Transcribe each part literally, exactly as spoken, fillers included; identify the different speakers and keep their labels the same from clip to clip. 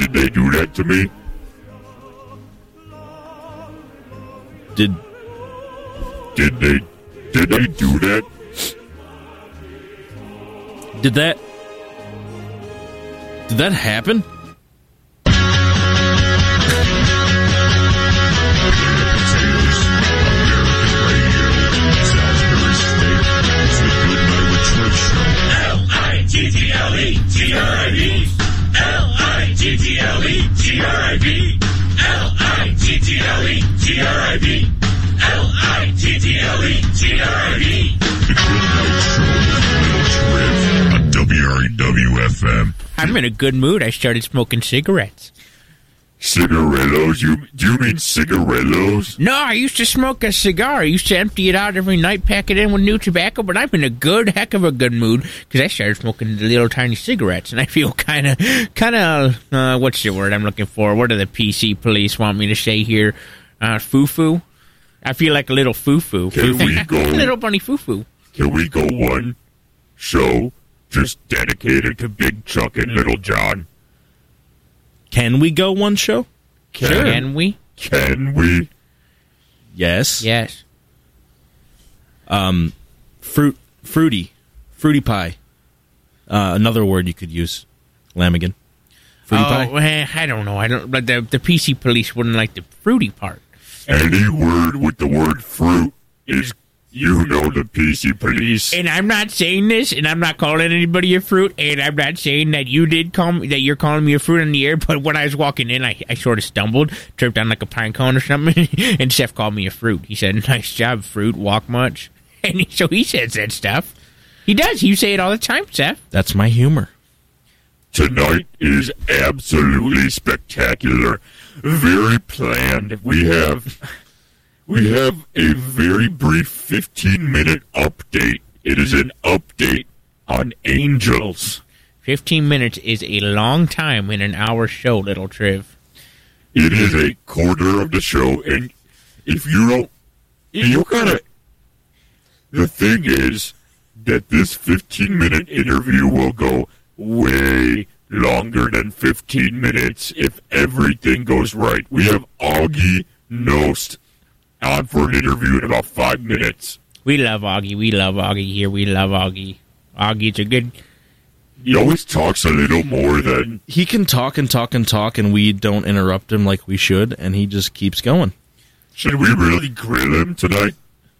Speaker 1: Did they do that to me?
Speaker 2: Did
Speaker 1: Did they Did they do that?
Speaker 2: did that did that happen?
Speaker 3: L I T T L E G R I B L I T T L E G R I B L I T T L E G R I B L I T T L E G R I B
Speaker 1: The Good Night Show with Little Triv on W R E W F M.
Speaker 4: I'm in a good mood. I started smoking cigarettes.
Speaker 1: Cigarillos? You, do you mean cigarillos?
Speaker 4: No, I used to smoke a cigar. I used to empty it out every night, pack it in with new tobacco, but I'm in a good, heck of a good mood because I started smoking the little tiny cigarettes, and I feel kind of, kind of, uh, what's the word I'm looking for? What do the P C police want me to say here? Uh, foo-foo? I feel like a little foo-foo.
Speaker 1: Can we go?
Speaker 4: Little bunny foo-foo.
Speaker 1: Can we go one show just dedicated to Big Chuck and Little John?
Speaker 2: Can we go one show?
Speaker 1: Can,
Speaker 4: Can we?
Speaker 1: Can we?
Speaker 2: Yes.
Speaker 4: Yes.
Speaker 2: Um, fruit, fruity, fruity pie. Uh, another word you could use, Lamigan. Fruity
Speaker 4: oh,
Speaker 2: pie.
Speaker 4: eh, I don't know. I don't. But the the P C police wouldn't like the fruity part.
Speaker 1: Any word with the word fruit is, you know, the P C police.
Speaker 4: And I'm not saying this, and I'm not calling anybody a fruit, and I'm not saying that you did call me, that you're calling me a fruit in the air, but when I was walking in, I, I sort of stumbled, tripped on like a pine cone or something, and Seth called me a fruit. He said, nice job, fruit, walk much. And he, so he says that stuff. He does. You say it all the time, Seth.
Speaker 2: That's my humor.
Speaker 1: Tonight is absolutely spectacular. Very planned. We have we have a very brief fifteen minute update. It is an update on Angels.
Speaker 4: Fifteen minutes is a long time in an hour show, little Triv.
Speaker 1: It is a quarter of the show, and if you don't, you gotta. The thing is that this fifteen minute interview will go way longer than fifteen minutes if everything goes right. We have Augie Nost on for an interview in about five minutes.
Speaker 4: We love Augie. We love Augie here. We love Augie. Augie's a good...
Speaker 1: He always talks a little more than...
Speaker 2: He can talk and talk and talk, and we don't interrupt him like we should, and he just keeps going.
Speaker 1: Should we really grill him tonight?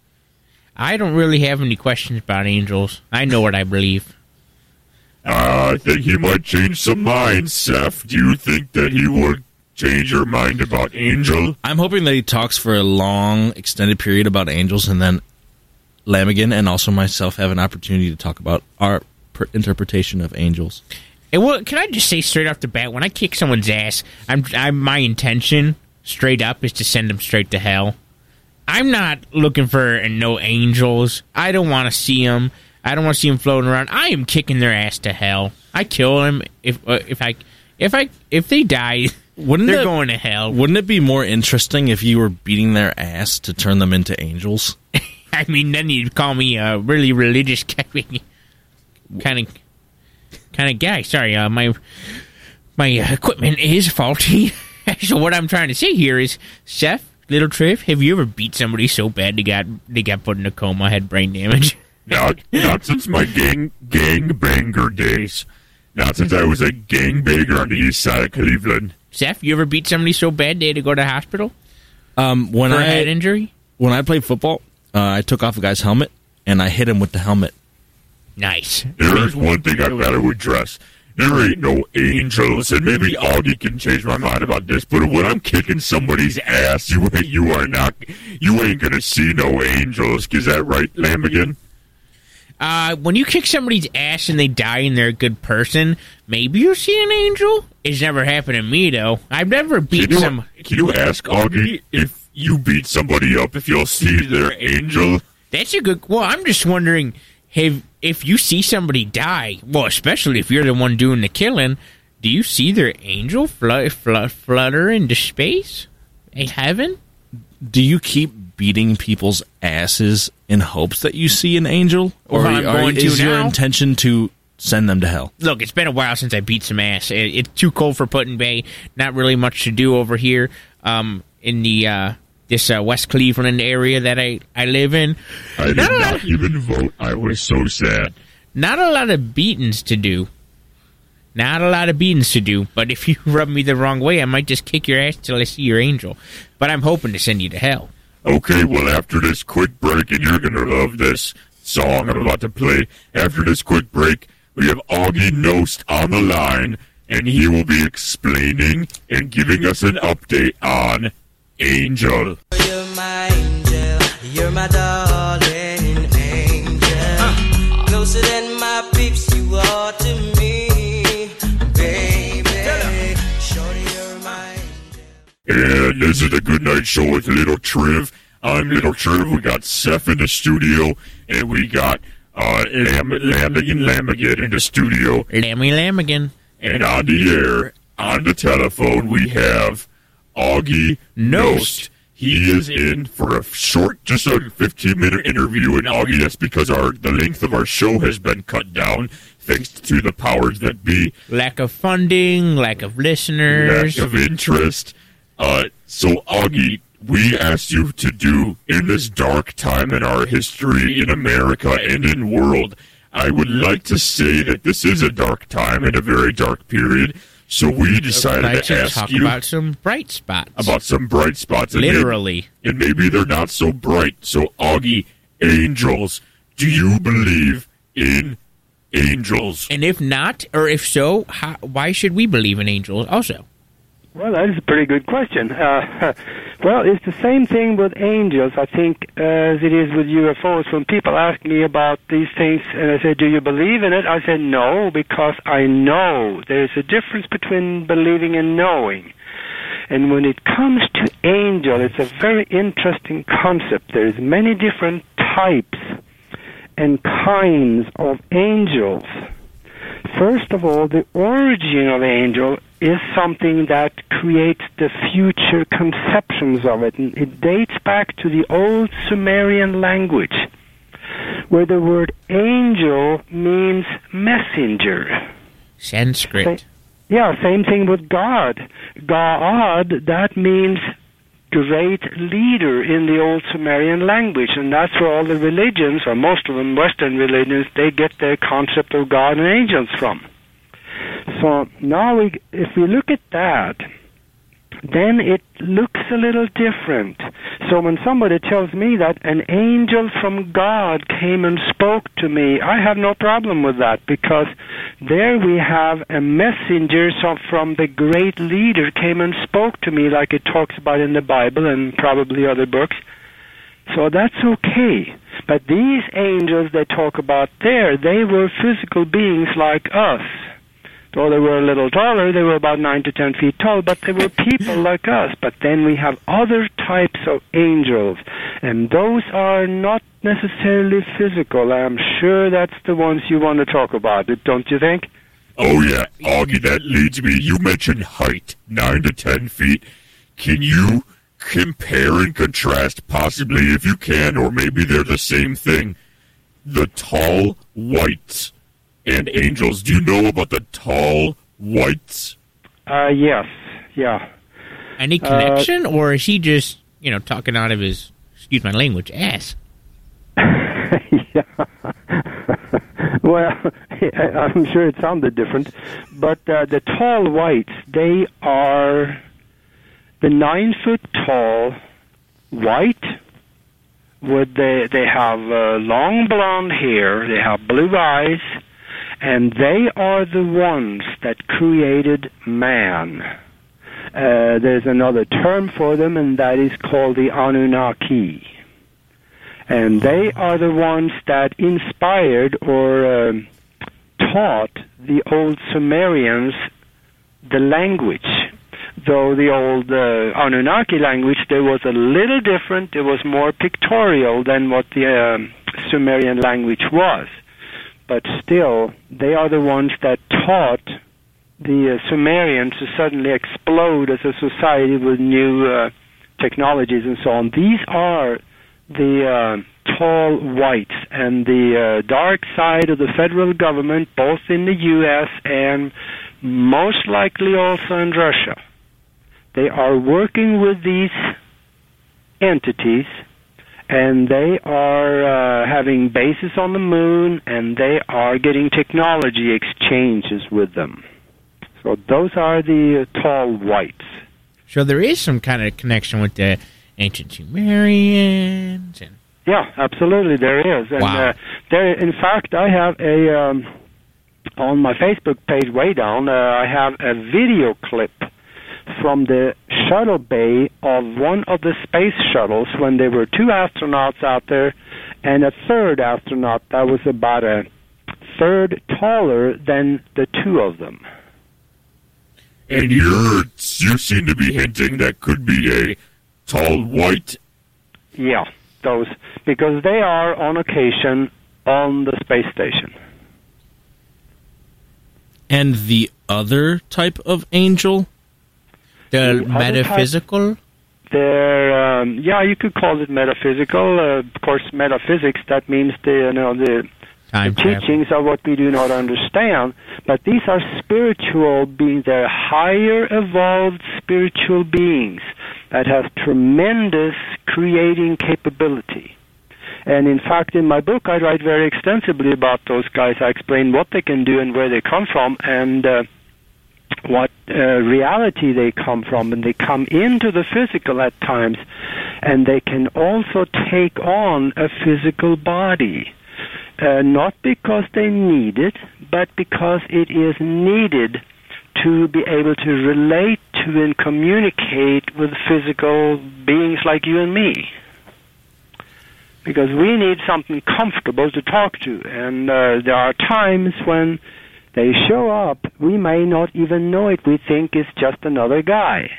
Speaker 4: I don't really have any questions about Angels. I know what I believe.
Speaker 1: Uh, I think he might change some minds, Seth. Do you think that he would change your mind about Angel?
Speaker 2: I'm hoping that he talks for a long, extended period about Angels, and then Lamigan and also myself have an opportunity to talk about our per- interpretation of Angels.
Speaker 4: And well, can I just say straight off the bat, when I kick someone's ass, I'm, I'm my intention, straight up, is to send them straight to hell. I'm not looking for no angels. I don't want to see them. I don't want to see them floating around. I am kicking their ass to hell. I kill them if uh, if I if I if they die.
Speaker 2: Wouldn't
Speaker 4: they're
Speaker 2: it,
Speaker 4: going to hell.
Speaker 2: Wouldn't it be more interesting if you were beating their ass to turn them into angels?
Speaker 4: I mean, then you'd call me a really religious kind of kind of guy. Sorry, uh, my my equipment is faulty. So what I'm trying to say here is, Seth, Little Triv, have you ever beat somebody so bad they got they got put in a coma, had brain damage?
Speaker 1: Not, not since my gang gangbanger days. Not since I was a gangbanger on the east side of Cleveland.
Speaker 4: Seth, you ever beat somebody so bad they had to go to the hospital
Speaker 2: Um, when
Speaker 4: for
Speaker 2: I
Speaker 4: a head injury?
Speaker 2: when I played football, uh, I took off a guy's helmet and I hit him with the helmet.
Speaker 4: Nice.
Speaker 1: There is one thing I gotta address. There ain't no angels, and maybe Augie can change my mind about this, but when I'm kicking somebody's ass, you ain't, you are not, you ain't gonna see no angels. Is that right, Lamigan?
Speaker 4: Uh, when you kick somebody's ass and they die and they're a good person, maybe you'll see an angel. It's never happened to me, though. I've never beat
Speaker 1: Can you,
Speaker 4: some...
Speaker 1: can you ask Augie if you beat somebody up, if you'll see their angel?
Speaker 4: That's a good... Well, I'm just wondering, have, if you see somebody die, well, especially if you're the one doing the killing, do you see their angel fl- fl- flutter into space? In heaven?
Speaker 2: Do you keep beating people's asses in hopes that you see an angel? Or
Speaker 4: Well, I'm
Speaker 2: are,
Speaker 4: going to
Speaker 2: is your
Speaker 4: now.
Speaker 2: intention to send them to hell.
Speaker 4: Look, it's been a while since I beat some ass. It, it's too cold for Put in Bay. Not really much to do over here um, in the uh, this uh, West Cleveland area that I, I live in.
Speaker 1: I did
Speaker 4: not
Speaker 1: not even vote. I was so sad.
Speaker 4: Not a lot of beatings to do. Not a lot of beatings to do. But if you rub me the wrong way, I might just kick your ass till I see your angel. But I'm hoping to send you to hell.
Speaker 1: Okay, well, after this quick break, and you're going to love this song I'm about to play. After this quick break, we have Augie Nost on the line, and he will be explaining and giving us an update on Angel.
Speaker 5: You're my angel, you're my darling angel. Uh. Closer than my peeps, you are to me, baby. Shorty, you're my angel.
Speaker 1: And this is the Good Night Show with Little Triv. I'm Little Triv. We got Seth in the studio, and we got uh, Lam- Lamigan Lamigan in the studio.
Speaker 4: Lammy Lamigan.
Speaker 1: And on the air, on the telephone, we have Augie Nost. He is in for a short, just a fifteen-minute interview. And Augie, that's because our the length of our show has been cut down, thanks to the powers that be.
Speaker 4: Lack of funding, lack of listeners.
Speaker 1: Lack of interest. Uh, so, Augie, we asked you to do in this dark time in our history in America and in world. I would like to say that this is a dark time and a very dark period. So we decided
Speaker 4: I'd like
Speaker 1: to
Speaker 4: to
Speaker 1: ask
Speaker 4: talk
Speaker 1: you
Speaker 4: about some bright spots.
Speaker 1: about some bright spots. And
Speaker 4: Literally.
Speaker 1: Maybe, and maybe they're not so bright. So, Augie, angels. Do you believe in angels?
Speaker 4: And if not, or if so, how, why should we believe in angels also?
Speaker 6: Well, that is a pretty good question. Uh, well, it's the same thing with angels, I think, as it is with U F Os. When people ask me about these things, and I say, do you believe in it? I say, no, because I know. There's a difference between believing and knowing. And when it comes to angel, it's a very interesting concept. There's many different types and kinds of angels. First of all, the origin of angel is something that creates the future conceptions of it. And it dates back to the old Sumerian language, where the word angel means messenger.
Speaker 4: Sanskrit.
Speaker 6: Sa- yeah, same thing with God. God, that means great leader in the old Sumerian language, and that's where all the religions, or most of them Western religions, they get their concept of God and angels from. So now we, if we look at that, then it looks a little different. So when somebody tells me that an angel from God came and spoke to me, I have no problem with that, because there we have a messenger from the great leader came and spoke to me, like it talks about in the Bible and probably other books. So that's okay. But these angels they talk about there, they were physical beings like us. Though they were a little taller, they were about nine to ten feet tall, but they were people like us. But then we have other types of angels, and those are not necessarily physical. I'm sure that's the ones you want to talk about, don't you think?
Speaker 1: Oh, yeah. Augie, that leads me. You mentioned height, nine to ten feet. Can you compare and contrast, possibly, if you can, or maybe they're the same thing, the tall whites and angels? Do you know about the tall whites?
Speaker 6: Uh, yes, yeah.
Speaker 4: Any connection, uh, or is he just, you know, talking out of his, excuse my language, ass?
Speaker 6: Yeah. Well, I'm sure it sounded different, but uh, the tall whites, they are the nine foot tall white. With the, they have uh, long blonde hair, they have blue eyes, and they are the ones that created man. Uh, there's another term for them, and that is called the Anunnaki. And they are the ones that inspired or um, taught the old Sumerians the language. Though the old uh, Anunnaki language, there was a little different. It was more pictorial than what the uh, Sumerian language was. But still, they are the ones that taught the uh, Sumerians to suddenly explode as a society with new uh, technologies and so on. These are the uh, tall whites, and the uh, dark side of the federal government, both in the U S and most likely also in Russia. They are working with these entities, and they are uh, having bases on the moon, and they are getting technology exchanges with them. So those are the uh, tall whites.
Speaker 4: So there is some kind of connection with the ancient Sumerians. And
Speaker 6: Yeah, absolutely, there is. And
Speaker 4: Wow.
Speaker 6: uh, there, in fact, I have a um, on my Facebook page way down. Uh, I have a video clip from the shuttle bay of one of the space shuttles when there were two astronauts out there and a third astronaut that was about a third taller than the two of them.
Speaker 1: And you're, you seem to be hinting that could be a tall white.
Speaker 6: Yeah, those, because they are on occasion on the space station.
Speaker 2: And the other type of angel?
Speaker 4: the
Speaker 6: other
Speaker 4: metaphysical.
Speaker 6: They're, um, yeah, you could call it metaphysical. Uh, of course, metaphysics, that means the, you know, the
Speaker 4: Time
Speaker 6: the
Speaker 4: travel.
Speaker 6: teachings are what we do not understand, but these are spiritual beings. They're higher evolved spiritual beings that have tremendous creating capability. And in fact, in my book, I write very extensively about those guys. I explain what they can do and where they come from, and uh, what uh, reality they come from. And they come into the physical at times, and they can also take on a physical body. Uh, not because they need it, but because it is needed to be able to relate to and communicate with physical beings like you and me. Because we need something comfortable to talk to, and uh, there are times when they show up, we may not even know it. We think it's just another guy.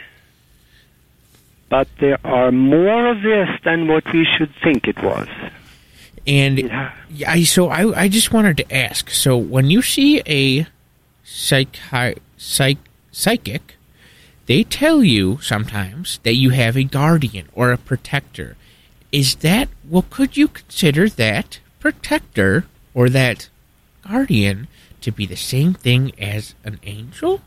Speaker 6: But there are more of this than what we should think it was.
Speaker 4: And
Speaker 6: Yeah.
Speaker 4: yeah, I, so I, I just wanted to ask. So when you see a psychi- psych, psychic, they tell you sometimes that you have a guardian or a protector. Is that, well, could you consider that protector or that guardian to be the same thing as an angel?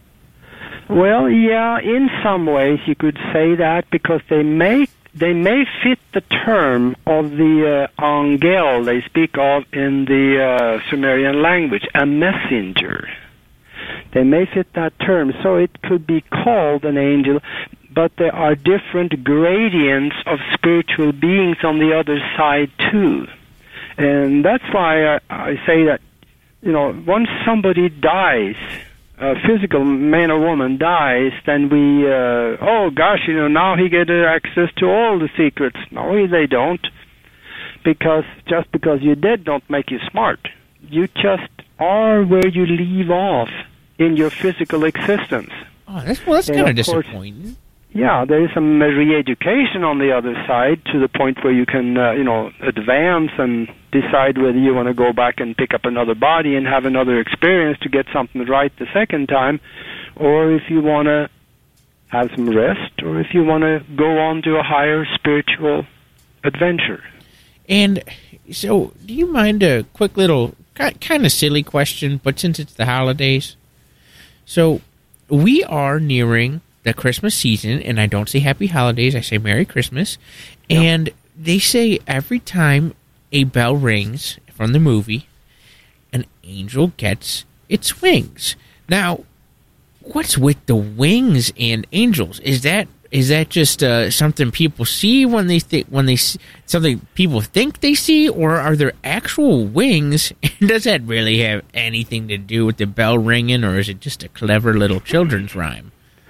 Speaker 6: Well, yeah, in some ways you could say that, because they may they may fit the term of the uh, angel they speak of in the uh, Sumerian language, a messenger. They may fit that term, so it could be called an angel, but there are different gradients of spiritual beings on the other side too. And that's why I, I say that, you know, once somebody dies, a physical man or woman dies, then we, uh, oh gosh, you know, now he gets access to all the secrets. No, they don't. Because just because you're dead don't make you smart. You just are where you leave off in your physical existence.
Speaker 4: Oh, that's, well, that's
Speaker 6: And
Speaker 4: kind of
Speaker 6: of course-
Speaker 4: disappointing.
Speaker 6: Yeah, there is some re-education on the other side to the point where you can, uh, you know, advance and decide whether you want to go back and pick up another body and have another experience to get something right the second time, or if you want to have some rest, or if you want to go on to a higher spiritual adventure.
Speaker 4: And so, do you mind a quick little, kind of silly question, but since it's the holidays? So, we are nearing the Christmas season, and I don't say Happy Holidays, I say Merry Christmas. And they say every time a bell rings from the movie, an angel gets its wings. Now, what's with the wings and angels? Is that is that just uh, something people see when they think when they see, something people think they see, or are there actual wings? And does that really have anything to do with the bell ringing, or is it just a clever little children's rhyme?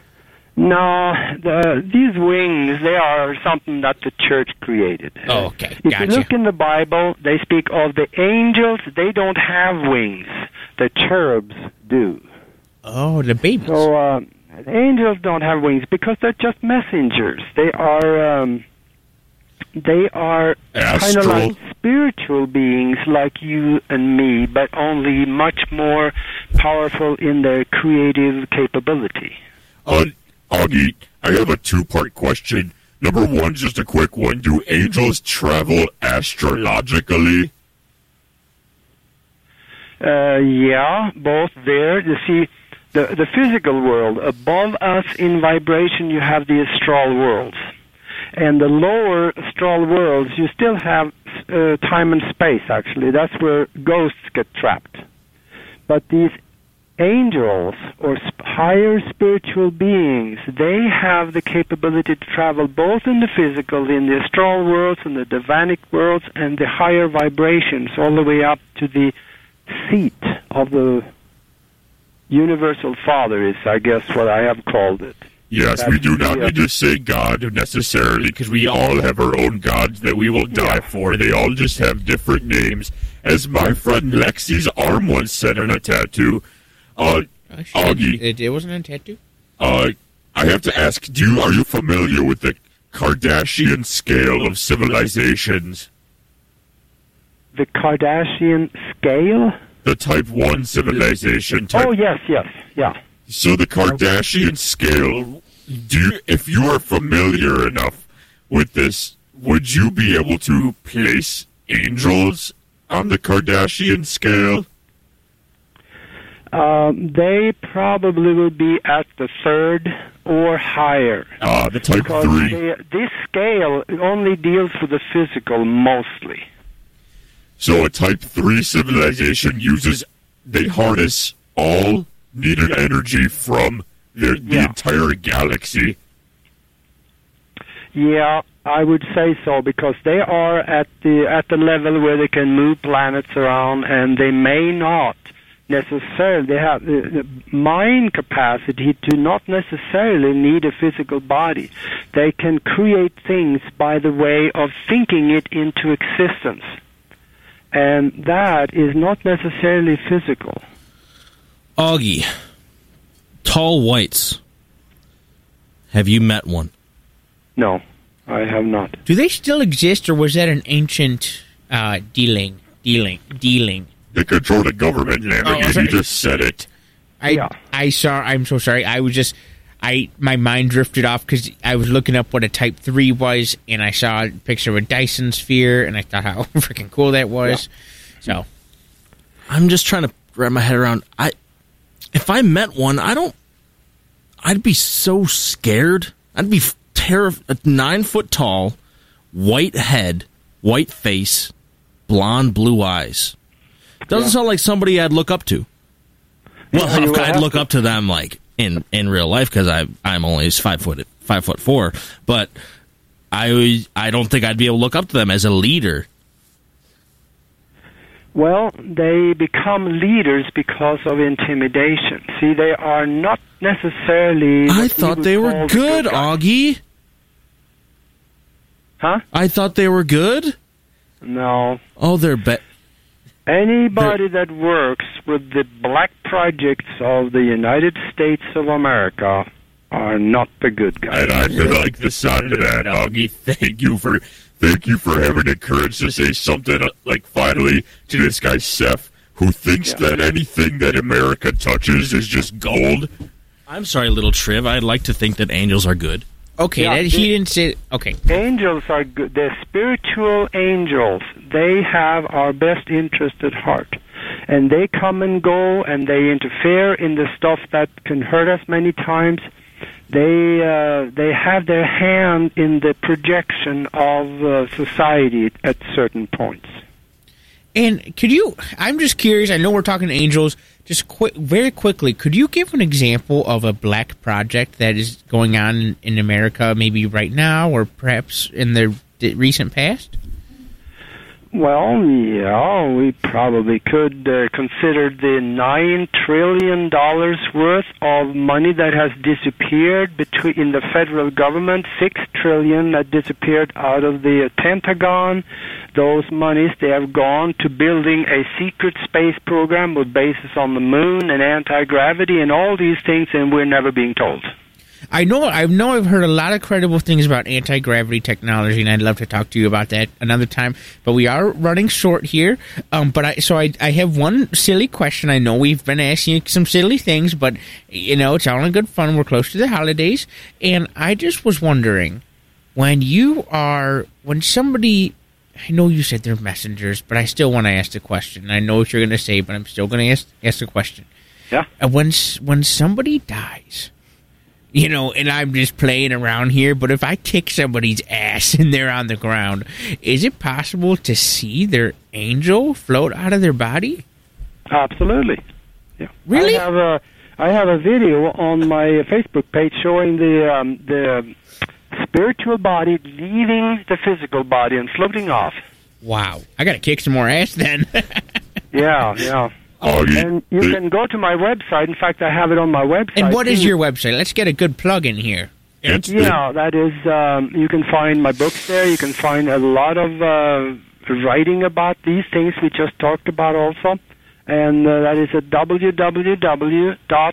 Speaker 6: No, the, these wings, they are something that the church created.
Speaker 4: Oh, okay.
Speaker 6: If
Speaker 4: Gotcha.
Speaker 6: you look in the Bible, they speak of the angels. They don't have wings. The cherubs do.
Speaker 4: Oh, the babies.
Speaker 6: So uh, angels don't have wings because they're just messengers. They are um, they are kind of
Speaker 1: Astral.
Speaker 6: like spiritual beings like you and me, but only much more powerful in their creative capability.
Speaker 1: Uh, Augie, I have a two-part question. Number one, just a quick one. Do angels travel astrologically?
Speaker 6: Uh, yeah, both there. You see, the, the physical world, above us in vibration, you have the astral worlds. And the lower astral worlds, you still have uh, time and space, actually. That's where ghosts get trapped. But these angels, or sp- higher spiritual beings, they have the capability to travel both in the physical, in the astral worlds, and the divanic worlds, and the higher vibrations, all the way up to the seat of the Universal Father is, I guess, what I have called it.
Speaker 1: Yes,
Speaker 6: That's
Speaker 1: we do not
Speaker 6: the, uh,
Speaker 1: need to say God necessarily, because we all have our own gods that we will die for. They all just have different names. As my friend Lexi's arm once said on a tattoo, uh,
Speaker 4: Oh, shit.
Speaker 1: Augie,
Speaker 4: It, it wasn't a tattoo?
Speaker 1: uh, I have to ask, do you, are you familiar with the Kardashian scale of civilizations?
Speaker 6: The Kardashian scale?
Speaker 1: The type one civilization type.
Speaker 6: Oh, yes, yes, yeah.
Speaker 1: So the Kardashian scale, do you, if you are familiar enough with this, would you be able to place angels on the Kardashian scale?
Speaker 6: Um, they probably will be at the third or higher.
Speaker 1: Ah, the type
Speaker 6: Because
Speaker 1: three.
Speaker 6: they, this scale only deals with the physical mostly.
Speaker 1: So a type three civilization uses, they harness all needed energy from the, the
Speaker 6: Yeah.
Speaker 1: entire galaxy.
Speaker 6: Yeah, I would say so, because they are at the at the level where they can move planets around, and they may not necessarily, they have the, the mind capacity to not necessarily need a physical body. They can create things by the way of thinking it into existence. And that is not necessarily physical.
Speaker 2: Augie, tall whites. Have you met one?
Speaker 6: No, I have not.
Speaker 4: Do they still exist, or was that an ancient uh, dealing? Dealing? Dealing?
Speaker 1: They control the government, Lamb.
Speaker 4: Oh,
Speaker 1: you
Speaker 4: sorry.
Speaker 1: just said it.
Speaker 4: I
Speaker 6: Yeah.
Speaker 4: I saw. I'm so sorry. I was just. I my mind drifted off because I was looking up what a Type Three was, and I saw a picture of a Dyson sphere, and I thought how freaking cool that was. So
Speaker 2: I'm just trying to wrap my head around. I, if I met one, I don't. I'd be so scared. I'd be terrified. Nine foot tall, white head, white face, blonde blue eyes. Doesn't sound like somebody I'd look up to. Well,
Speaker 6: Yeah, you will
Speaker 2: I'd
Speaker 6: have
Speaker 2: look
Speaker 6: to.
Speaker 2: up to them like in, in real life because I I'm only five foot five foot four, but I I don't think I'd be able to look up to them as a leader.
Speaker 6: Well, they become leaders because of intimidation. See, they are not necessarily... what
Speaker 2: I
Speaker 6: we
Speaker 2: thought
Speaker 6: would
Speaker 2: they were
Speaker 6: call the
Speaker 2: good,
Speaker 6: guys.
Speaker 2: Augie.
Speaker 6: Huh?
Speaker 2: I thought they were good.
Speaker 6: No.
Speaker 2: Oh, they're be-
Speaker 6: Anybody that works with the black projects of the United States of America are not the good guys.
Speaker 1: And I like the sound of that, Augie. Thank you for thank you for having the courage to say something uh, like finally to this guy Seth, who thinks
Speaker 6: Yeah.
Speaker 1: that anything that America touches is just gold.
Speaker 2: I'm sorry, little Triv. I'd like to think that angels are good.
Speaker 4: okay,
Speaker 6: Yeah,
Speaker 4: that,
Speaker 6: the-
Speaker 4: he didn't say. Okay,
Speaker 6: Angels are good. They're spiritual angels. They have our best interest at heart. And they come and go, and they interfere in the stuff that can hurt us many times. They uh, they have their hand in the projection of uh, society at certain points.
Speaker 4: and could you? I'm just curious. I know we're talking angels. Just quick, very quickly, could you give an example of a black project that is going on in, in America, maybe right now, or perhaps in the d- recent past?
Speaker 6: Well, yeah, we probably could uh, consider the nine trillion dollars worth of money that has disappeared between in the federal government. Six trillion that disappeared out of the Pentagon. Those monies, they have gone to building a secret space program with bases on the moon and anti-gravity and all these things, and we're never being told.
Speaker 4: I know. I know. I've heard a lot of credible things about anti-gravity technology, and I'd love to talk to you about that another time. But we are running short here. Um, but I so I I have one silly question. I know we've been asking you some silly things, but you know it's all in good fun. We're close to the holidays, and I just was wondering when you are when somebody I know you said they're messengers, but I still want to ask the question. I know what you're going to say, but I'm still going to ask ask the question.
Speaker 6: Yeah.
Speaker 4: Uh, when s- when somebody dies, you know, and I'm just playing around here, but if I kick somebody's ass and they're on the ground, is it possible to see their angel float out of their body?
Speaker 6: Absolutely. Yeah.
Speaker 4: Really?
Speaker 6: I have a I have a video on my Facebook page showing the um, the spiritual body leaving the physical body and floating off.
Speaker 4: Wow. I got to kick some more ass then.
Speaker 6: Yeah, yeah.
Speaker 1: Augie,
Speaker 6: And you
Speaker 1: th-
Speaker 6: can go to my website. In fact, I have it on my website.
Speaker 4: And what is
Speaker 6: too.
Speaker 4: your website? Let's get a good plug in here.
Speaker 1: it's the-
Speaker 6: Yeah, that is. Um, you can find my books there. You can find a lot of uh, writing about these things we just talked about also, and uh, that is at w w w dot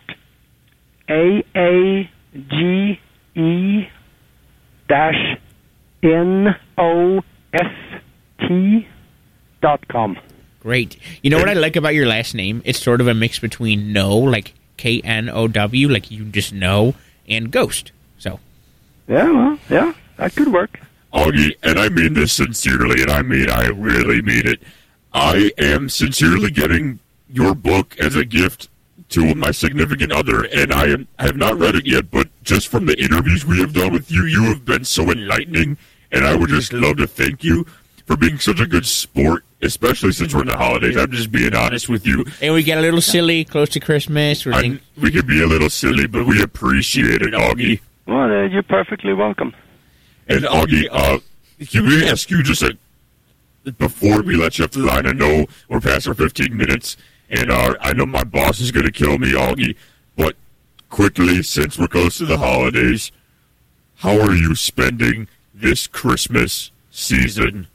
Speaker 6: a a g e dash n o s t dot com.
Speaker 4: Great. You know what I like about your last name? It's sort of a mix between know, like K N O W, like you just know, and ghost. So,
Speaker 6: Yeah, well, yeah, that could work.
Speaker 1: Augie, and I mean this sincerely, and I mean, I really mean it. I am sincerely getting your book as a gift to my significant other, and I, am, I have not read it yet, but just from the interviews we have done with you, you have been so enlightening, and I would just love to thank you for being such a good sport, especially since we're in the holidays. I'm just being honest with you.
Speaker 4: and we get a little silly close to Christmas. We're
Speaker 1: I,
Speaker 4: think-
Speaker 1: we can be a little silly, but we appreciate it, Augie.
Speaker 6: Well, uh, you're perfectly welcome.
Speaker 1: And Augie, uh, can we ask you just a, before we let you off the line, I know we're past our fifteen minutes, and uh, I know my boss is going to kill me, Augie, but quickly, since we're close to the holidays, how are you spending this Christmas season?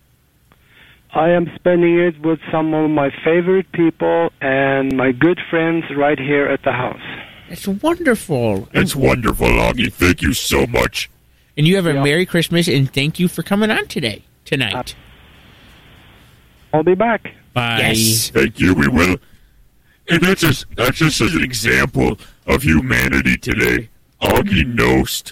Speaker 6: I am spending it with some of my favorite people and my good friends right here at the house.
Speaker 4: It's wonderful.
Speaker 1: It's wonderful, Augie. Thank you so much.
Speaker 4: And you have a
Speaker 6: Yeah.
Speaker 4: Merry Christmas, and thank you for coming on today, tonight.
Speaker 6: I'll be back.
Speaker 4: Bye. Yes.
Speaker 1: Thank you, we will. And that's just, that's just as an example of humanity today. Augie Nost.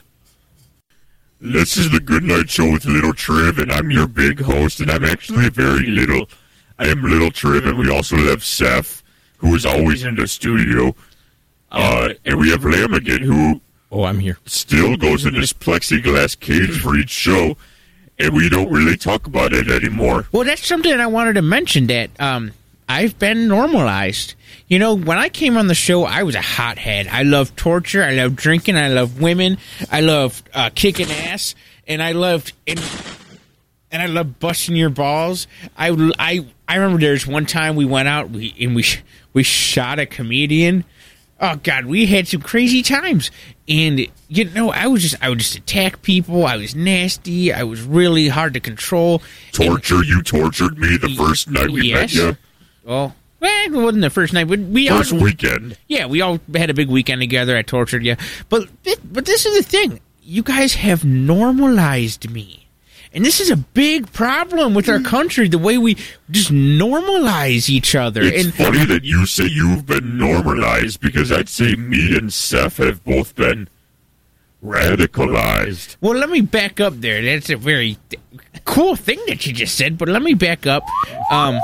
Speaker 1: This is the Good Night Show with Little Triv, and I'm your big host, and I'm actually very little. I am Little Triv, and we also have Seth, who is always in the studio. Uh, and we have Lamigan, who
Speaker 2: Oh, I'm here.
Speaker 1: still goes in this plexiglass cage for each show, and we don't really talk about it anymore.
Speaker 4: Well, that's something I wanted to mention, that um, I've been normalized. You know, when I came on the show, I was a hothead. I loved torture. I loved drinking. I loved women. I loved uh, kicking ass. And I loved... And, and I loved busting your balls. I, I, I remember there was one time we went out we, and we sh- we shot a comedian. Oh, God, we had some crazy times. And, you know, I was just, I would just attack people. I was nasty. I was really hard to control.
Speaker 1: Torture, you tortured me the first night we
Speaker 4: Yes.
Speaker 1: met you.
Speaker 4: Well, well, it wasn't the first night, but we
Speaker 1: First
Speaker 4: all,
Speaker 1: weekend.
Speaker 4: yeah, we all had a big weekend together. I tortured you. But, thi- but this is the thing. You guys have normalized me. And this is a big problem with our country, the way we just normalize each other.
Speaker 1: It's
Speaker 4: and
Speaker 1: funny that you say you've been normalized, because I'd say me and Seth have both been radicalized.
Speaker 4: Well, let me back up there. That's a very th- cool thing that you just said, but let me back up. Um,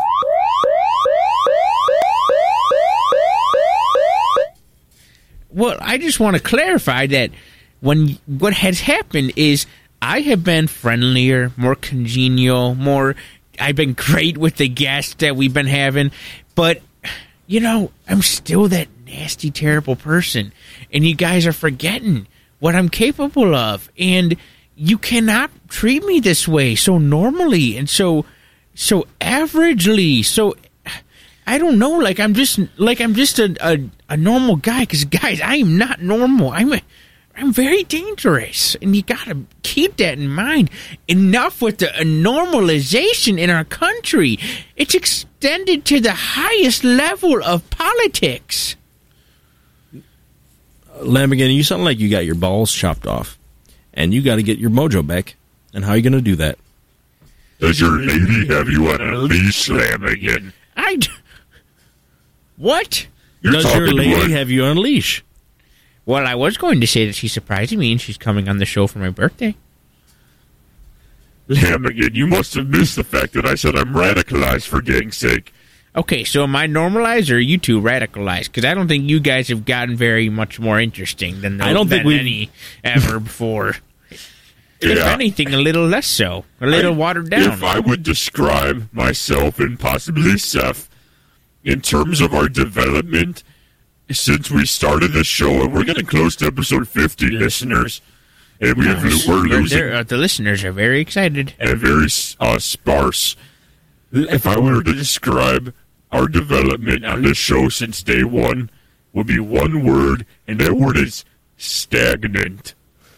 Speaker 4: well, I just want to clarify that when what has happened is I have been friendlier, more congenial, more. I've been great with the guests that we've been having, but you know, I'm still that nasty, terrible person, and you guys are forgetting what I'm capable of, and you cannot treat me this way so normally and so so averagely. So I don't know, like I'm just like I'm just a a, a normal guy. Because guys, I am not normal. I'm a, I'm very dangerous, and you gotta keep that in mind. Enough with the uh, normalization in our country. It's extended to the highest level of politics.
Speaker 2: Lamigan, you sound like you got your balls chopped off, and you got to get your mojo back. And how are you going to do that?
Speaker 1: Does your lady have you on a leash, Lamigan?
Speaker 4: I. D- what?
Speaker 1: You're
Speaker 2: Does
Speaker 1: talking
Speaker 2: your
Speaker 1: to
Speaker 2: lady
Speaker 1: a-
Speaker 2: have you on a leash?
Speaker 4: Well, I was going to say that she's surprising me, and she's coming on the show for my birthday.
Speaker 1: Lamigan, you must have missed the fact that I said I'm radicalized for gang's sake.
Speaker 4: Okay, so am I normalized or are you two radicalized? Because I don't think you guys have gotten very much more interesting than, the,
Speaker 2: I don't think
Speaker 4: than
Speaker 2: we've-
Speaker 4: any ever before. If
Speaker 1: Yeah.
Speaker 4: anything, a little less so. A little
Speaker 1: I-
Speaker 4: watered down.
Speaker 1: If I would describe myself and possibly Seth in terms of our development since we started the show, and we're getting close to episode fifty, listeners, and we have, we're
Speaker 4: They're-
Speaker 1: losing
Speaker 4: they're- uh, the listeners are very excited.
Speaker 1: and very uh, sparse. If I were to describe our development on this show since day one, would be one word, and that word is stagnant.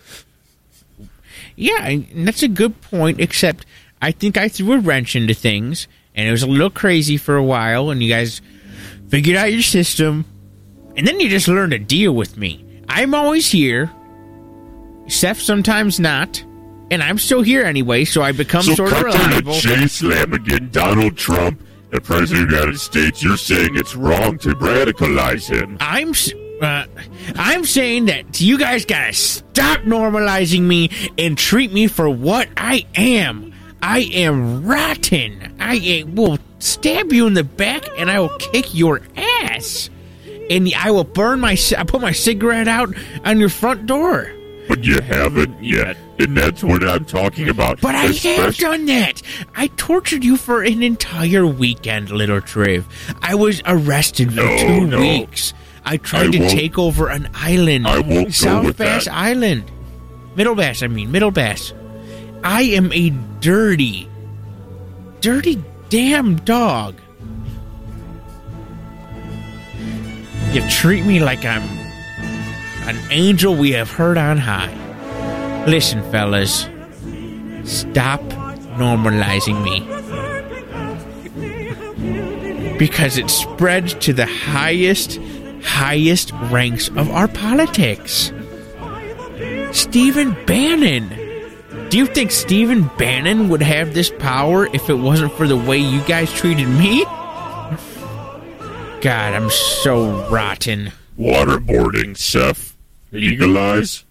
Speaker 4: Yeah, and that's a good point, except I think I threw a wrench into things, and it was a little crazy for a while, and you guys figured out your system, and then you just learned to deal with me. I'm always here. Seth sometimes not, and I'm still here anyway, so I become
Speaker 1: So
Speaker 4: sort of
Speaker 1: cut to
Speaker 4: reliable.
Speaker 1: Chase Lamigan, Donald Trump, the President of the United States. You're saying it's wrong to radicalize him.
Speaker 4: I'm s- uh, I'm saying that you guys gotta stop normalizing me and treat me for what I am. I am rotten. I am, will stab you in the back and I will kick your ass. And I will burn my. ci- I put my cigarette out on your front door.
Speaker 1: But you haven't yet, and that's what I'm talking about.
Speaker 4: But I have
Speaker 1: Especially-
Speaker 4: done that. I tortured you for an entire weekend, little Triv. I was arrested for
Speaker 1: No,
Speaker 4: two
Speaker 1: no.
Speaker 4: weeks. I tried
Speaker 1: I
Speaker 4: to
Speaker 1: won't-
Speaker 4: take over an island.
Speaker 1: I won't go
Speaker 4: South
Speaker 1: with
Speaker 4: Bass
Speaker 1: that.
Speaker 4: Island. Middle Bass, I mean, Middle Bass. I am a dirty, dirty damn dog. You treat me like I'm an angel we have heard on high. Listen, fellas. Stop normalizing me. Because it spreads to the highest, highest ranks of our politics. Stephen Bannon. Do you think Stephen Bannon would have this power if it wasn't for the way you guys treated me? God, I'm so rotten.
Speaker 1: Waterboarding, Seth. Legalize?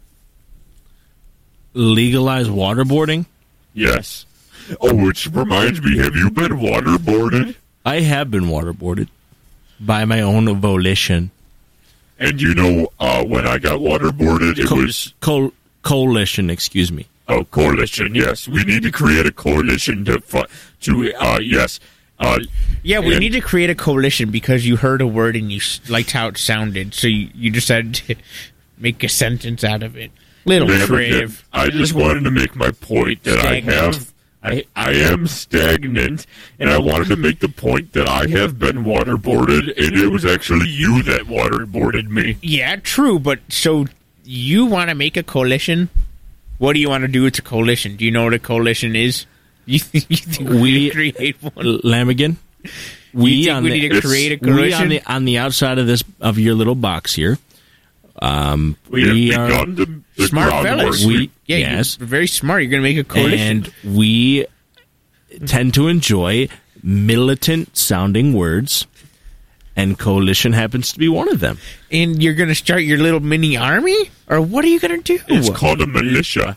Speaker 2: Legalize waterboarding?
Speaker 1: Yes. Oh, which reminds me, have you been waterboarded?
Speaker 2: I have been waterboarded by my own volition.
Speaker 1: And you know, uh, when I got waterboarded, it
Speaker 2: Co-
Speaker 1: was...
Speaker 2: co- coalition, excuse me.
Speaker 1: Oh, coalition, yes. We need to create a coalition to... Fu- to uh, yes. Uh,
Speaker 4: Yeah, we
Speaker 1: and-
Speaker 4: need to create a coalition because you heard a word and you s- liked how it sounded, so you, you decided to make a sentence out of it. Little
Speaker 1: Damn it,
Speaker 4: Triv.
Speaker 1: I just wanted to make my point that
Speaker 4: Stagnant.
Speaker 1: I have... I, I am stagnant, and I wanted to make the point that I have been waterboarded, and it was actually you that waterboarded me.
Speaker 4: Yeah, true, but so you want to make a coalition? What do you want to do with a coalition? Do you know what a coalition is? You think, you think we,
Speaker 2: We-
Speaker 4: need to create one?
Speaker 2: Lamigan,
Speaker 4: You
Speaker 2: we
Speaker 4: think
Speaker 2: on
Speaker 4: we
Speaker 2: the,
Speaker 4: need to
Speaker 1: it's-
Speaker 4: create a
Speaker 2: we
Speaker 4: coalition?
Speaker 2: on the on the outside of this of your little box here. Um,
Speaker 1: We,
Speaker 2: we
Speaker 1: have
Speaker 2: are
Speaker 1: begun the, the
Speaker 4: Smart
Speaker 1: groundwork.
Speaker 4: fellas.
Speaker 2: we
Speaker 4: yeah,
Speaker 2: yes,
Speaker 4: you're very smart. You're going to make a coalition.
Speaker 2: and we tend to enjoy militant sounding words, and coalition happens to be one of them.
Speaker 4: And you're going to start your little mini army? Or what are you going to do?
Speaker 1: It's called a militia.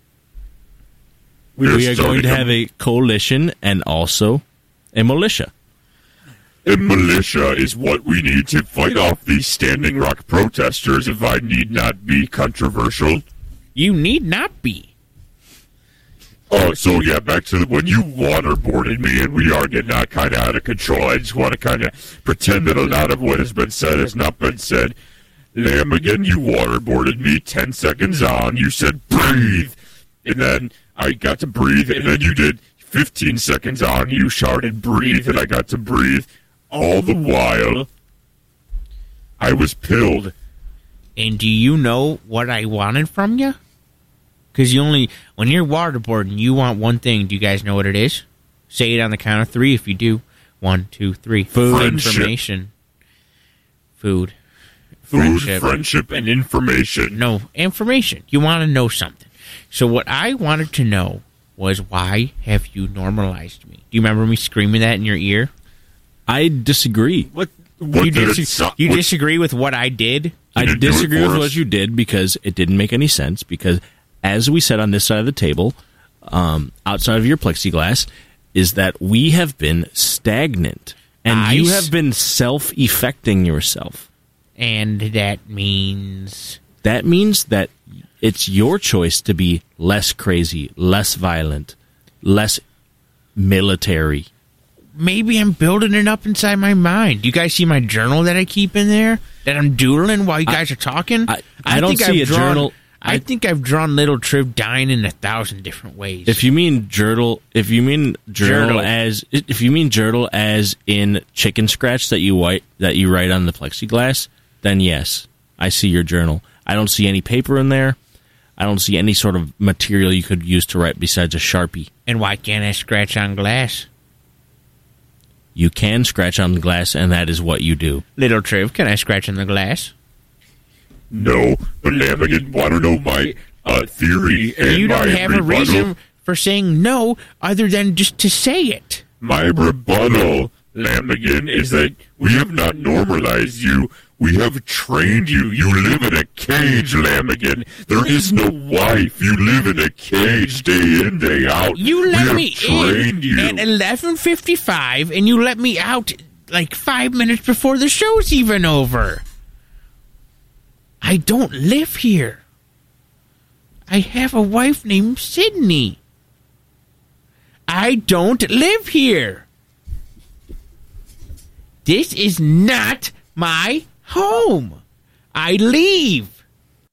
Speaker 2: We
Speaker 1: We're
Speaker 2: are going
Speaker 1: starting
Speaker 2: to have a coalition and also a militia.
Speaker 1: A militia is what we need to fight off these Standing Rock protesters, if I need not be controversial.
Speaker 4: You need not be.
Speaker 1: Oh, so yeah, back to the, when you waterboarded me and we are getting uh, kind of out of control. I just want to kind of pretend that a lot of what has been said has not been said. Lamigan, you waterboarded me. Ten seconds on, you said breathe, and then I got to breathe, and then you did fifteen seconds on, you shouted breathe, and I got to breathe. All the while, I was pilled.
Speaker 4: And do you know what I wanted from you? Because you only, when you're waterboarding, you want one thing. Do you guys know what it is? Say it on the count of three if you do. One, two, three.
Speaker 1: Food. Friendship.
Speaker 4: Information. Food.
Speaker 1: Food,
Speaker 4: Friendship.
Speaker 1: friendship, and information.
Speaker 4: No, information. You want to know something. So what I wanted to know was, why have you normalized me? Do you remember me screaming that in your ear?
Speaker 2: I disagree.
Speaker 1: What? What
Speaker 4: You,
Speaker 1: did
Speaker 4: dis-
Speaker 1: it so-
Speaker 4: you
Speaker 1: what-
Speaker 4: disagree with what I did?
Speaker 2: I
Speaker 1: didn't do it
Speaker 2: disagree
Speaker 1: for
Speaker 2: with
Speaker 1: us.
Speaker 2: what you did because it didn't make any sense. Because, as we said on this side of the table, um, outside of your plexiglass is that we have been stagnant, and
Speaker 4: Ice.
Speaker 2: you have been self-effecting yourself.
Speaker 4: And that means...
Speaker 2: That means that it's your choice to be less crazy, less violent, less military.
Speaker 4: Maybe I'm building it up inside my mind. You guys see my journal that I keep in there? That I'm doodling while you guys are talking?
Speaker 2: I, I don't
Speaker 4: think
Speaker 2: see
Speaker 4: I've
Speaker 2: a
Speaker 4: drawn,
Speaker 2: journal.
Speaker 4: I, I think I've drawn Little Triv dying in a thousand different ways.
Speaker 2: If you mean journal, if you mean journal
Speaker 4: Journal.
Speaker 2: as, if you mean journal as in chicken scratch that you write that you write on the plexiglass, then yes, I see your journal. I don't see any paper in there. I don't see any sort of material you could use to write besides a Sharpie.
Speaker 4: And why can't I scratch on glass?
Speaker 2: You can scratch on the glass, and that is what you do.
Speaker 4: Little Triv, can I scratch on the glass?
Speaker 1: No, but Lamigan want to know my uh, theory and
Speaker 4: You don't
Speaker 1: my
Speaker 4: have a
Speaker 1: rebuttal.
Speaker 4: reason for saying no other than just to say it.
Speaker 1: My rebuttal, Lamigan, is that we have not normalized you. We have trained you. You live in a cage, Lamigan. There is no wife. You live in a cage day in, day out.
Speaker 4: You
Speaker 1: we
Speaker 4: let
Speaker 1: have
Speaker 4: me
Speaker 1: trained
Speaker 4: in
Speaker 1: you.
Speaker 4: at eleven fifty-five, and you let me out like five minutes before the show's even over. I don't live here. I have a wife named Sydney. I don't live here. This is not my home. I leave.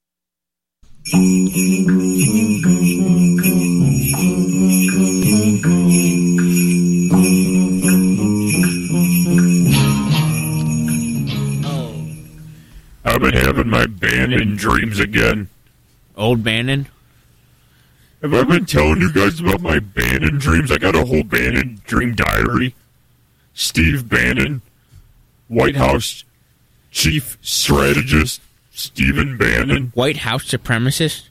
Speaker 1: I've been having my Bannon dreams again.
Speaker 4: Old Bannon?
Speaker 1: Have I been telling you guys about my Bannon dreams? I got a whole Bannon dream diary. Steve Bannon, White House Chief Strategist Stephen Bannon.
Speaker 4: White House supremacist?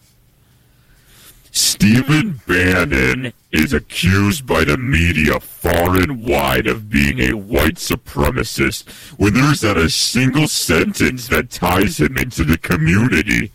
Speaker 1: Stephen Bannon is accused by the media far and wide of being a white supremacist when there's not a single sentence that ties him into the community.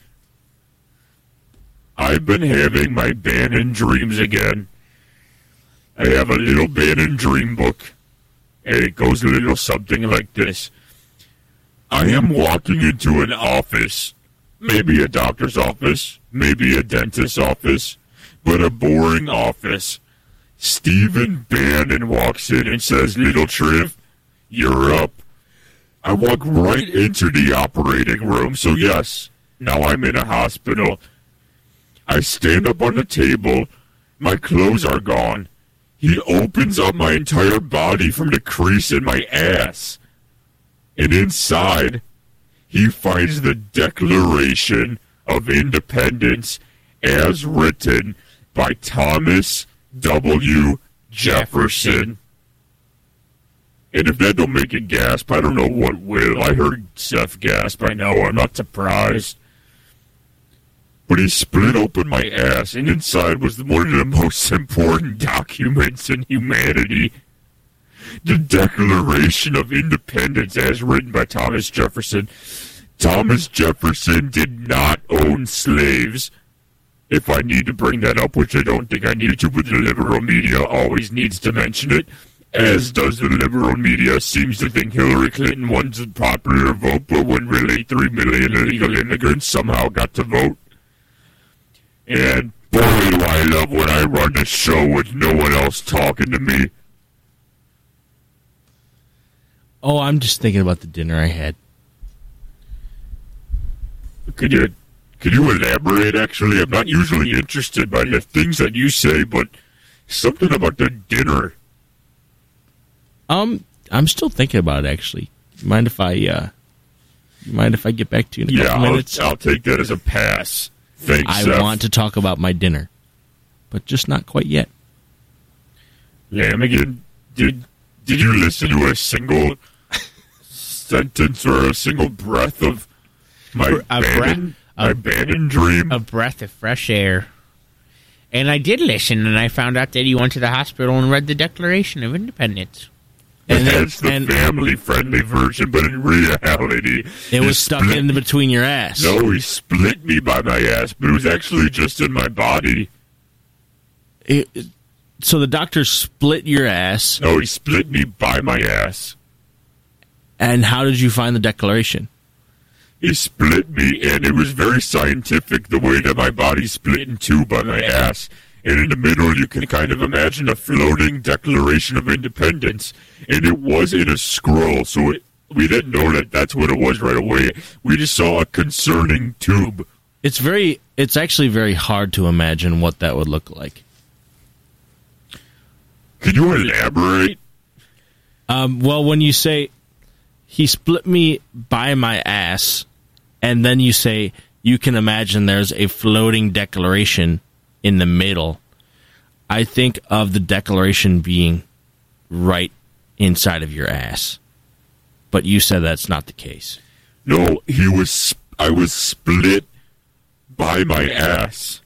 Speaker 1: I've been having my Bannon dreams again. I have a little Bannon dream book, and it goes a little something like this. I am walking into an office, maybe a doctor's office, maybe a dentist's office, but a boring office. Stephen Bannon walks in and says, "Little Triv, you're up." I walk right into the operating room, so yes, now I'm in a hospital. I stand up on the table. My clothes are gone. He opens up my entire body from the crease in my ass. And inside, he finds the Declaration of Independence as written by Thomas W. Jefferson. And if that don't make it gasp, I don't know what will. I heard Seth gasp by now. I'm not surprised. But he split open my ass, and inside was one of the most important documents in humanity. The Declaration of Independence as written by Thomas Jefferson. Thomas Jefferson did not own slaves. If I need to bring that up, which I don't think I need to, but the liberal media always needs to mention it, as does the liberal media, seems to think Hillary Clinton won the popular vote, but when really three million illegal immigrants somehow got to vote. And boy, do I love when I run the show with no one else talking to me.
Speaker 2: Oh, I'm just thinking about the dinner I had.
Speaker 1: Could you, could you elaborate, actually? I'm not usually interested by the things that you say, but something about the dinner.
Speaker 2: Um, I'm still thinking about it, actually. Mind if I, uh, mind if I get back to you in a
Speaker 1: Yeah,
Speaker 2: couple
Speaker 1: I'll,
Speaker 2: minutes?
Speaker 1: I'll take that as a pass. Thanks,
Speaker 2: I
Speaker 1: Seth.
Speaker 2: want to talk about my dinner, but just not quite yet.
Speaker 1: Lamigan, did, did you listen to a single sentence or a single breath of my
Speaker 4: A
Speaker 1: Bannon,
Speaker 4: breath-
Speaker 1: my Bannon dream?
Speaker 4: A breath of fresh air. And I did listen, and I found out that he went to the hospital and read the Declaration of Independence.
Speaker 2: And then-
Speaker 1: That's the
Speaker 2: and-
Speaker 1: family-friendly version, but in reality...
Speaker 2: It
Speaker 1: he
Speaker 2: was stuck
Speaker 1: split-
Speaker 2: in between your ass.
Speaker 1: No, he split me by my ass, but it was actually just in my body.
Speaker 2: it, it- so the doctor split your ass,
Speaker 1: No, he split me by my ass.
Speaker 2: and how did you find the declaration?
Speaker 1: He split me, and it was very scientific the way that my body split in two by my ass. And in the middle, you can kind of imagine a floating Declaration of Independence. And it was in a scroll, so it, we didn't know that that's what it was right away. We just saw a concerning tube.
Speaker 2: It's very, it's actually very hard to imagine what that would look like.
Speaker 1: Can you elaborate?
Speaker 2: Um, well, when you say he split me by my ass, and then you say you can imagine there's a floating declaration in the middle, I think of the declaration being right inside of your ass. But you said that's not the case.
Speaker 1: No, he was. I was split by my ass.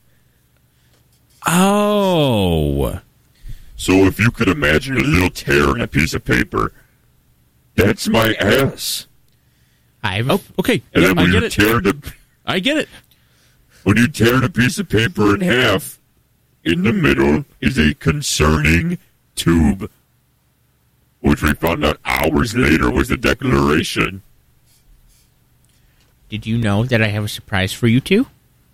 Speaker 2: Oh.
Speaker 1: So if you could imagine a little tear in a piece of paper, that's my ass.
Speaker 4: I've
Speaker 2: Oh, okay.
Speaker 1: And then
Speaker 2: I
Speaker 1: when
Speaker 2: get
Speaker 1: you
Speaker 2: it.
Speaker 1: tear the
Speaker 2: I get it.
Speaker 1: when you tear the piece of paper in half, in the middle is a concerning tube, which we found out hours later was the Declaration.
Speaker 4: Did you know that I have a surprise for you two?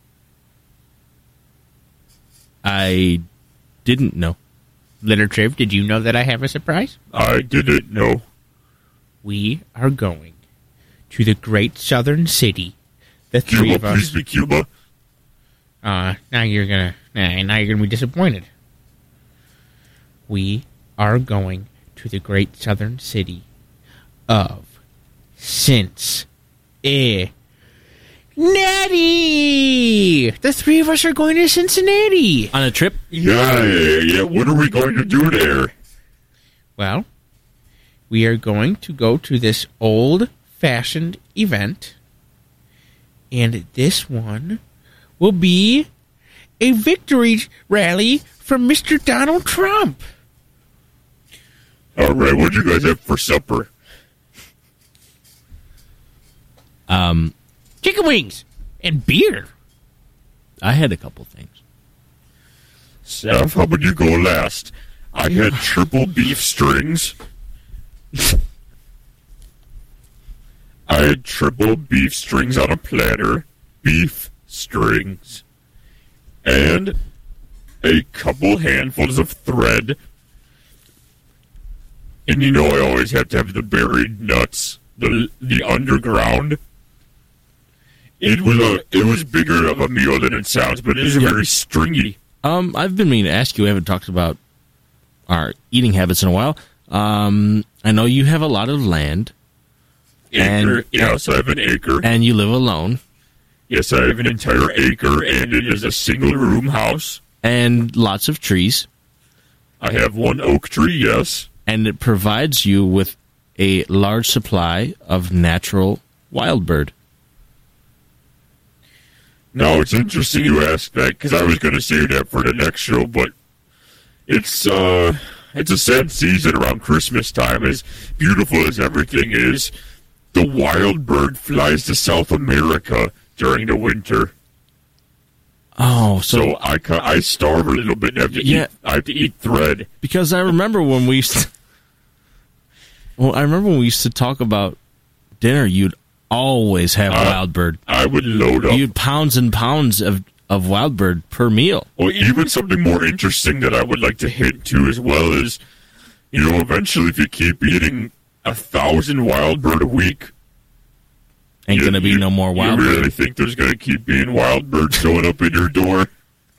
Speaker 2: I didn't know.
Speaker 4: Literature, did you know that I have a surprise?
Speaker 1: I didn't know.
Speaker 4: We are going to the great southern city. The three
Speaker 1: Cuba,
Speaker 4: of us.
Speaker 1: please be Cuba.
Speaker 4: Uh, now you're gonna, nah, now you're gonna be disappointed. We are going to the great southern city of Cincinnati. The three of us are going to Cincinnati.
Speaker 2: On a trip?
Speaker 1: Yeah, yeah, yeah. What are we going to do there?
Speaker 4: Well, we are going to go to this old-fashioned event, and this one will be a victory rally from Mister Donald Trump.
Speaker 1: All right, what'd you guys have for supper?
Speaker 2: Um,
Speaker 4: Chicken wings and beer.
Speaker 2: I had a couple things.
Speaker 1: Seth, how about you go last? I had triple beef strings. I had triple beef strings on a platter. Beef strings. And a couple handfuls of thread. And you know I always have to have the buried nuts. The the underground. It was a it was bigger of a meal than it sounds, but it is very stringy.
Speaker 2: Um, I've been meaning to ask you. We haven't talked about our eating habits in a while. Um, I know you have a lot of land,
Speaker 1: Acre.
Speaker 2: And-
Speaker 1: Yes, I have an acre.
Speaker 2: and you live alone,
Speaker 1: Yes, I have an entire acre, and it is a single-room house.
Speaker 2: and lots of trees,
Speaker 1: I have one oak tree, yes.
Speaker 2: and it provides you with a large supply of natural wild bird.
Speaker 1: Now, it's interesting you ask that, because I was going to save that for the next show, but it's, uh, it's a sad season around Christmas time. As beautiful as everything is, the wild bird flies to South America during the winter.
Speaker 2: Oh, so,
Speaker 1: So I, ca- I starve a little bit and have to
Speaker 2: Yeah.
Speaker 1: eat, I have to eat thread.
Speaker 2: because I remember when we used to, well, I remember when we used to talk about dinner, you'd always have
Speaker 1: Uh,
Speaker 2: wild bird.
Speaker 1: I would load up.
Speaker 2: You'd pounds and pounds of, of wild bird per meal.
Speaker 1: Or even something more interesting that I would like to hint to as well is, you know, eventually if you keep eating a thousand wild bird a week,
Speaker 2: Ain't
Speaker 1: you-
Speaker 2: gonna be
Speaker 1: you-
Speaker 2: no more wild
Speaker 1: You
Speaker 2: bird.
Speaker 1: really think there's gonna keep being wild birds showing up in your door?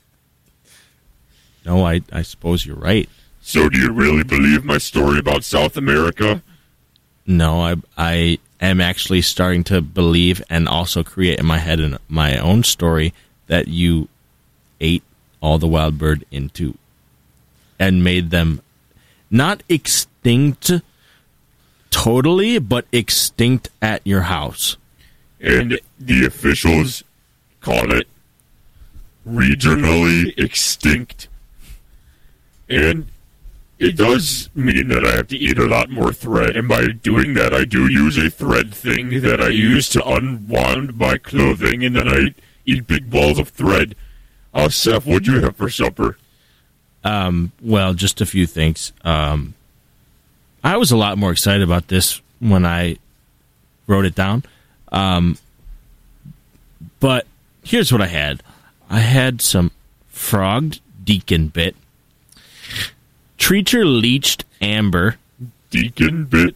Speaker 2: No, I, I suppose you're right.
Speaker 1: So do you really believe my story about South America?
Speaker 2: No, I I am actually starting to believe and also create in my head an, my own story that you ate all the wild bird into and made them not extinct totally, but extinct at your house.
Speaker 1: And the officials call it regionally extinct. And it does mean that I have to eat a lot more thread, and by doing that, I do use a thread thing that I use to unwind my clothing, and then I eat big balls of thread. Uh, Seth, what'd you have for supper?
Speaker 2: Um, well, just a few things. Um, I was a lot more excited about this when I wrote it down. Um, but here's what I had. I had some frogged deacon bit, treacher leached amber,
Speaker 1: Deacon bit.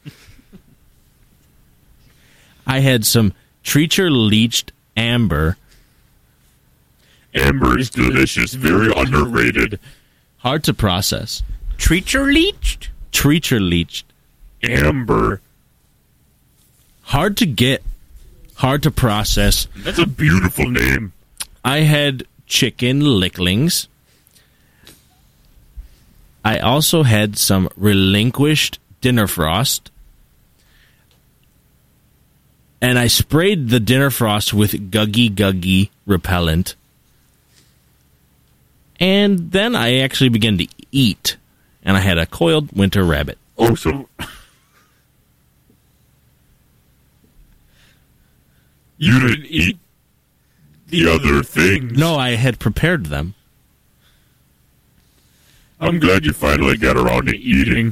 Speaker 2: I had some treacher leached amber,
Speaker 1: Amber is delicious, very underrated.
Speaker 2: hard to process.
Speaker 4: Treacher leached?
Speaker 2: Treacher leached,
Speaker 1: Amber.
Speaker 2: hard to get, hard to process.
Speaker 1: That's a beautiful name.
Speaker 2: I had chicken licklings. I also had some relinquished dinner frost. And I sprayed the dinner frost with Guggy Guggy repellent. And then I actually began to eat. And I had a coiled winter rabbit.
Speaker 1: Oh, so you didn't eat the other things.
Speaker 2: No, I had prepared them.
Speaker 1: I'm glad you finally got around to eating.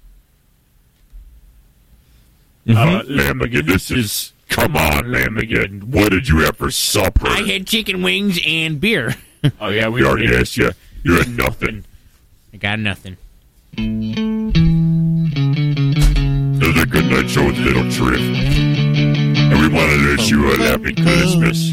Speaker 1: Uh, Lamigan, this is... Come on, Lamigan. What did you have for supper?
Speaker 4: I had chicken wings and beer.
Speaker 1: Oh, yeah, we already asked you. You had nothing.
Speaker 4: I got nothing.
Speaker 1: It was a good night show with Little Trip. And we wanted to wish you a happy Christmas.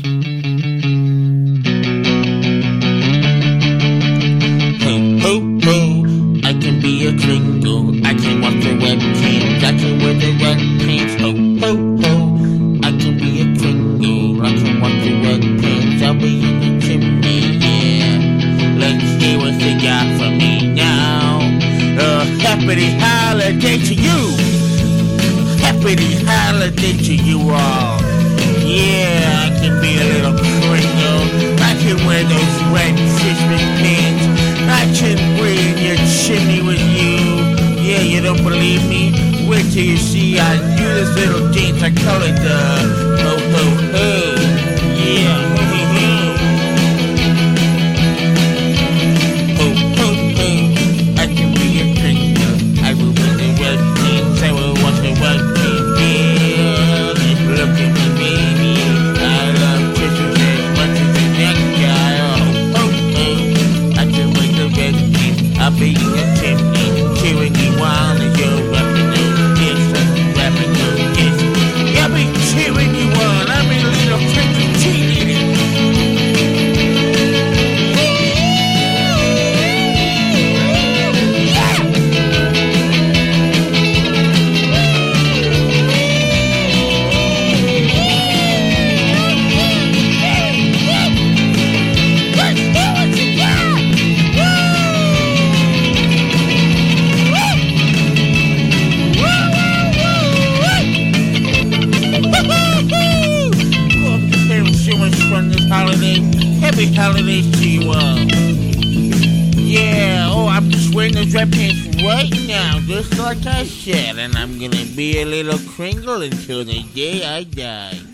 Speaker 7: Ho, ho, ho, I can be a Kringle. I can walk the webcams. I can wear the red pants. Ho, ho, ho, I can be a Kringle. I can walk the webcams. I'll be in the chimney, yeah. Let's hear what they got for me now. Uh, happy holiday to you. Happy holiday to you all. Yeah, I can be a little Kringle. I can wear those red Christmas pants. I can bring your chimney with you. Yeah, you don't believe me? Wait till you see I do this little dance. I call it the ho ho ho. Yeah, ho ho ho. Ho ho ho. I can be a Kringle. I will wear the red pants. I will watch the red pants. Yeah, look at me, baby. I love Christmas as much as the next guy. Oh ho ho. I can wear the red pants. I'll be in the chimney, cheering you on as you're rapping those kids, rapping those kids. I'll be cheering you on. I'm a little tricky teenager. Happy holidays to you all. Yeah, oh, I'm just wearing those red pants right now, just like I said, and I'm gonna be a little Kringle until the day I die.